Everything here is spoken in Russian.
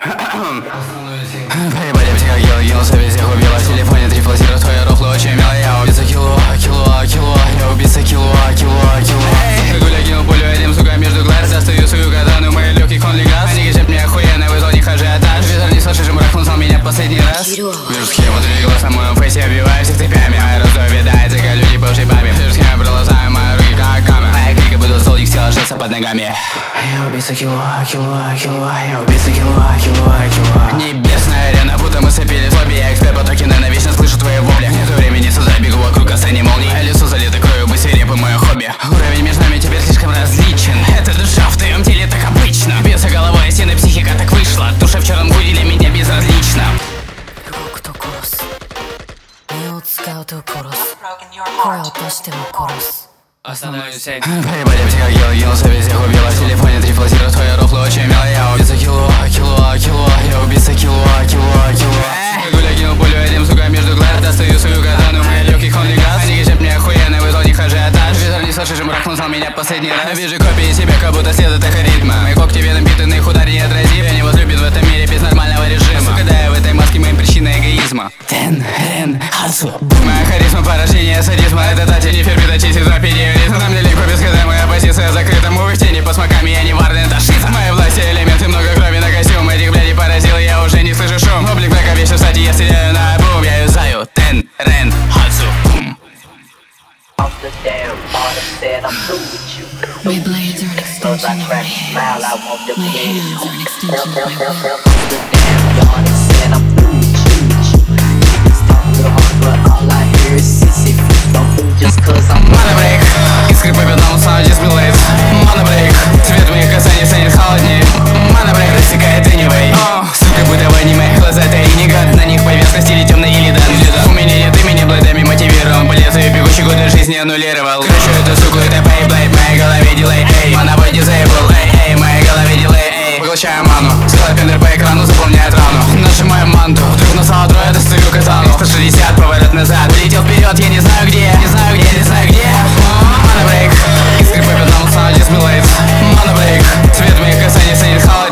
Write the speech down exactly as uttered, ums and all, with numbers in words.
Поебали психогел, гелся, везде убила. В телефоне три флазира, твоя рофла очень милая. Я убийца кило, кило, кило. Я убийца кило, кило, кило. Гуля кинул пулю этим, сука, между глаз. Достаю свою катану, мои легкие конли газ. Они гребят мне охуенно, вызвал них ажиотаж. Ветер не слышишь, мрак назвал меня последний раз. Вижу схему, три глаз на моем фейсе, обвиваю всех цепями. Моя раздой видается, как люди бывшей бабе. Вижу схему, пролазаю, мои руки как камень. Моя крика будут стол, их тело жжется под ногами. Я убийца кило, кило, кило. Я убийца кило, кило, кило. Небесная арена, будто мы сцепились в лобби. Я эксперт по токену, навечно слышу твои вопли. Нету времени создать, бегу вокруг касания молний. А лицо залито кровью, быть свирепым, мое хобби. Уровень между нами теперь слишком различен. Это душа в твоем теле, так обычно. Бьется головой, стены, психика так вышла. Душа в черном гуде для меня безразлична. Основную сеть. Поебали психогел, гелся, везде убила. В телефоне три флазира, твоя рофла очень милая. Я убийца кило, кило, кило. Я убийца кило, кило, кило. Гуля кинул пулю этим, сука, между глаз. Достаю свою катану, мои легких конли газ. Они гребят мне охуенно, вызвал них ажиотаж. Ветер не слышишь, мрак назвал меня последний раз. Вижу копии себя, как будто следует эхоритма. Мои когти веном питаны, их удар не отразив. Я не возлюбен в этом мире без нормального режима. Сука, да, я в этой маске моим причина эгоизма. Тен, рен, хасу. Моя харизма, порождение садизма. Это тати, не фербита, честь, изопидия. На самом деле, без когда моя позиция закрыта. Мы в тени, по смоками, я не варный, это шиза. Мои власти, элементы, много крови на костюм. Этих блядей поразил, я уже не слышу шум. Облик врага вечно, кстати, я стреляю на бум. Я юзаю Тен, Рен, Хацу. My blades are an extension of my hands. My hands are an extension of my will. Монобрейк, искры по бедному саунд дисплейтс. Монобрейк, цвет моих касаний станет холоднее. Монобрейк рассекает anyway. Сука, будто в аниме, глаза это и не гад. На них поверх стиле темный или дан. У меня нет имени, блэдами мотивирован. Полезу и бегущий годы жизни аннулировал. Кручу эту суку, это пейблейд. В моей голове дилей, эй. Монобой дизейбл, эй, эй. В моей голове дилей, эй. Поглощаю ману, складываю пендер по экрану, заполняет рану. Нажимаю манту, вдруг насало трое, достаю катану. сто шестьдесят, поворот назад, летел вперед, я не знаю где. Не знаю где, не знаю где. Монобрейк, искры по бедному саунд дисплейтс. Монобрейк, цвет моих касаний станет холоднее.